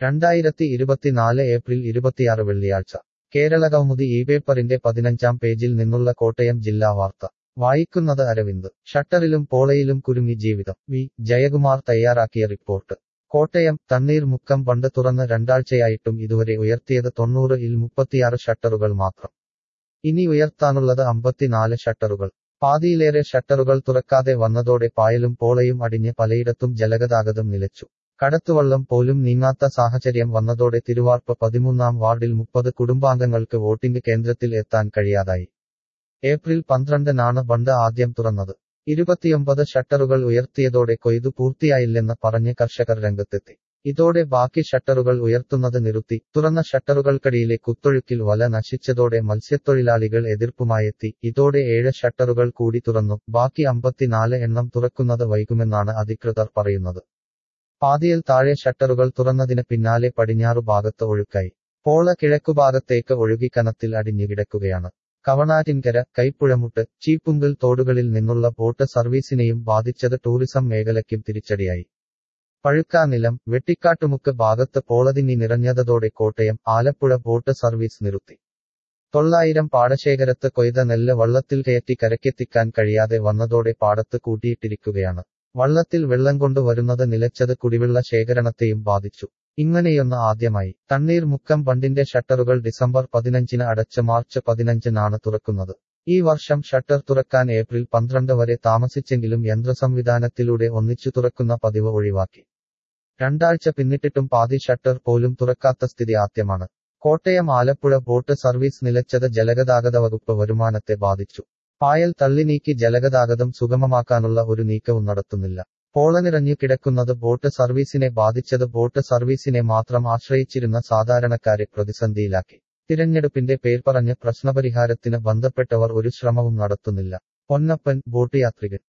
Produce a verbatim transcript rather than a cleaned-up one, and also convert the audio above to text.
രണ്ടായിരത്തി ഇരുപത്തിനാല് ഏപ്രിൽ ഇരുപത്തിയാറ് വെള്ളിയാഴ്ച കേരളകൗമുദി ഈ പേപ്പറിന്റെ പതിനഞ്ചാം പേജിൽ നിന്നുള്ള കോട്ടയം ജില്ലാ വാർത്ത വായിക്കുന്നത് അരവിന്ദ്. ഷട്ടറിലും പോളയിലും കുരുങ്ങി ജീവിതം. വി ജയകുമാർ തയ്യാറാക്കിയ റിപ്പോർട്ട്. കോട്ടയം. തണ്ണീർമുക്കം ബണ്ട് തുറന്ന് രണ്ടാഴ്ചയായിട്ടും ഇതുവരെ ഉയർത്തിയത് തൊണ്ണൂറ് ഇൽ മുപ്പത്തിയാറ് ഷട്ടറുകൾ മാത്രം. ഇനി ഉയർത്താനുള്ളത് അമ്പത്തിനാല് ഷട്ടറുകൾ. പാതിയിലേറെ ഷട്ടറുകൾ തുറക്കാതെ വന്നതോടെ പായലും പോളയും അടിഞ്ഞ് പലയിടത്തും ജലഗതാഗതം നിലച്ചു. കടത്തുവള്ളം പോലും നീങ്ങാത്ത സാഹചര്യം വന്നതോടെ തിരുവാർപ്പ് പതിമൂന്നാം വാർഡിൽ മുപ്പത് കുടുംബാംഗങ്ങൾക്ക് വോട്ടിംഗ് കേന്ദ്രത്തിൽ എത്താൻ കഴിയാതായി. ഏപ്രിൽ പന്ത്രണ്ടിനാണ് ബണ്ട് ആദ്യം തുറന്നത്. ഇരുപത്തിയൊമ്പത് ഷട്ടറുകൾ ഉയർത്തിയതോടെ കൊയ്തു പൂർത്തിയായില്ലെന്ന് പറഞ്ഞ് കർഷകർ രംഗത്തെത്തി. ഇതോടെ ബാക്കി ഷട്ടറുകൾ ഉയർത്തുന്നത് നിർത്തി. തുറന്ന ഷട്ടറുകൾക്കടിയിലെ കുത്തൊഴുക്കിൽ വല നശിച്ചതോടെ മത്സ്യത്തൊഴിലാളികൾ എതിർപ്പുമായെത്തി. ഇതോടെ ഏഴ് ഷട്ടറുകൾ കൂടി തുറന്നു. ബാക്കി അമ്പത്തിനാല് എണ്ണം തുറക്കുന്നത് വൈകുമെന്നാണ് അധികൃതർ പറയുന്നത്. പാതിയിൽ താഴെ ഷട്ടറുകൾ തുറന്നതിന് പിന്നാലെ പടിഞ്ഞാറു ഭാഗത്ത് ഒഴുക്കായി. പോള കിഴക്കുഭാഗത്തേക്ക് ഒഴുകി കനത്തിൽ അടിഞ്ഞുകിടക്കുകയാണ്. കവണാറ്റിൻകര, കൈപ്പുഴമുട്ട്, ചീപ്പുങ്കൽ തോടുകളിൽ നിന്നുള്ള ബോട്ട് സർവീസിനെയും ബാധിച്ചത് ടൂറിസം മേഖലയ്ക്കും തിരിച്ചടിയായി. പഴുക്കാനിലം, വെട്ടിക്കാട്ടുമുക്ക് ഭാഗത്ത് പോളതിങ്ങി നിറഞ്ഞതോടെ കോട്ടയം, ആലപ്പുഴ ബോട്ട് സർവീസ് നിർത്തി. തൊള്ളായിരം പാടശേഖരത്ത് കൊയ്ത നെല്ല് വള്ളത്തിൽ കയറ്റി കരക്കെത്തിക്കാൻ കഴിയാതെ വന്നതോടെ പാടത്ത് കൂട്ടിയിട്ടിരിക്കുകയാണ്. വള്ളത്തിൽ വെള്ളം കൊണ്ട് വരുന്നത് നിലച്ചത് കുടിവെള്ള ശേഖരണത്തെയും ബാധിച്ചു. ഇങ്ങനെയൊന്ന് ആദ്യമായി. തണ്ണീർമുക്കം ബണ്ടിന്റെ ഷട്ടറുകൾ ഡിസംബർ പതിനഞ്ചിന് അടച്ച് മാർച്ച് പതിനഞ്ചിനാണ് തുറക്കുന്നത്. ഈ വർഷം ഷട്ടർ തുറക്കാൻ ഏപ്രിൽ പന്ത്രണ്ട് വരെ താമസിച്ചെങ്കിലും യന്ത്രസംവിധാനത്തിലൂടെ ഒന്നിച്ചു തുറക്കുന്ന പതിവ് ഒഴിവാക്കി. രണ്ടാഴ്ച പിന്നിട്ടിട്ടും പാതി ഷട്ടർ പോലും തുറക്കാത്ത സ്ഥിതി ആദ്യമാണ്. കോട്ടയം ആലപ്പുഴ ബോട്ട് സർവീസ് നിലച്ചത് ജലഗതാഗത വകുപ്പ് വരുമാനത്തെ ബാധിച്ചു. പായൽ തള്ളിനീക്കി ജലഗതാഗതം സുഗമമാക്കാനുള്ള ഒരു നീക്കവും നടത്തുന്നില്ല. പോളനിറഞ്ഞു കിടക്കുന്നത് ബോട്ട് സർവീസിനെ ബാധിച്ചത് ബോട്ട് സർവീസിനെ മാത്രം ആശ്രയിച്ചിരുന്ന സാധാരണക്കാരെ പ്രതിസന്ധിയിലാക്കി. തിരഞ്ഞെടുപ്പിന്റെ പേർ പറഞ്ഞ് പ്രശ്നപരിഹാരത്തിന് ബന്ധപ്പെട്ടവർ ഒരു ശ്രമവും നടത്തുന്നില്ല. പൊന്നപ്പൻ, ബോട്ട് യാത്രികൻ.